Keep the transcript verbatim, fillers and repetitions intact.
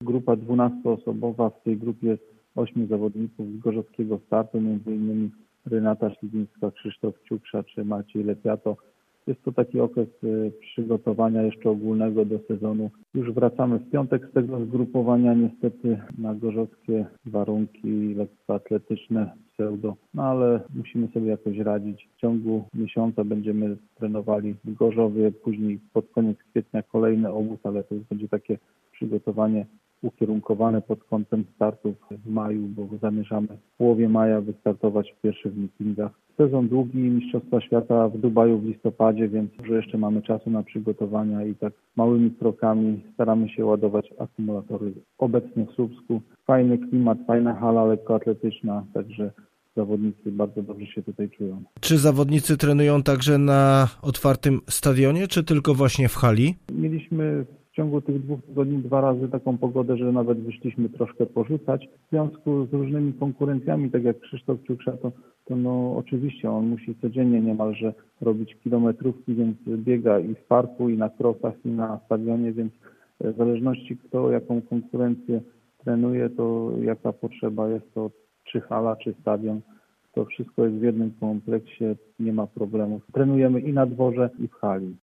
grupa dwunastoosobowa. W tej grupie jest ośmiu zawodników z gorzowskiego startu, między innymi Renata Śliwińska, Krzysztof Ciuksza czy Maciej Lepiato. Jest to taki okres przygotowania jeszcze ogólnego do sezonu. Już wracamy w piątek z tego zgrupowania, niestety na gorzowskie warunki lekkoatletyczne, pseudo, no ale musimy sobie jakoś radzić. W ciągu miesiąca będziemy trenowali w Gorzowie, później pod koniec kwietnia kolejny obóz, ale to już będzie takie przygotowanie ukierunkowane pod kątem startów w maju, bo zamierzamy w połowie maja wystartować w pierwszych meetingach. Sezon długi, Mistrzostwa Świata w Dubaju w listopadzie, więc że jeszcze mamy czasu na przygotowania i tak małymi krokami staramy się ładować akumulatory obecnie w Słupsku. Fajny klimat, fajna hala lekkoatletyczna, także zawodnicy bardzo dobrze się tutaj czują. Czy zawodnicy trenują także na otwartym stadionie, czy tylko właśnie w hali? Mieliśmy w ciągu tych dwóch tygodni dwa razy taką pogodę, że nawet wyszliśmy troszkę porzucać. W związku z różnymi konkurencjami, tak jak Krzysztof Ciuksza, to, to no oczywiście on musi codziennie niemalże robić kilometrówki, więc biega i w parku, i na krosach, i na stadionie, więc w zależności kto jaką konkurencję trenuje, to jaka potrzeba jest, to czy hala, czy stadion, to wszystko jest w jednym kompleksie, nie ma problemów. Trenujemy i na dworze, i w hali.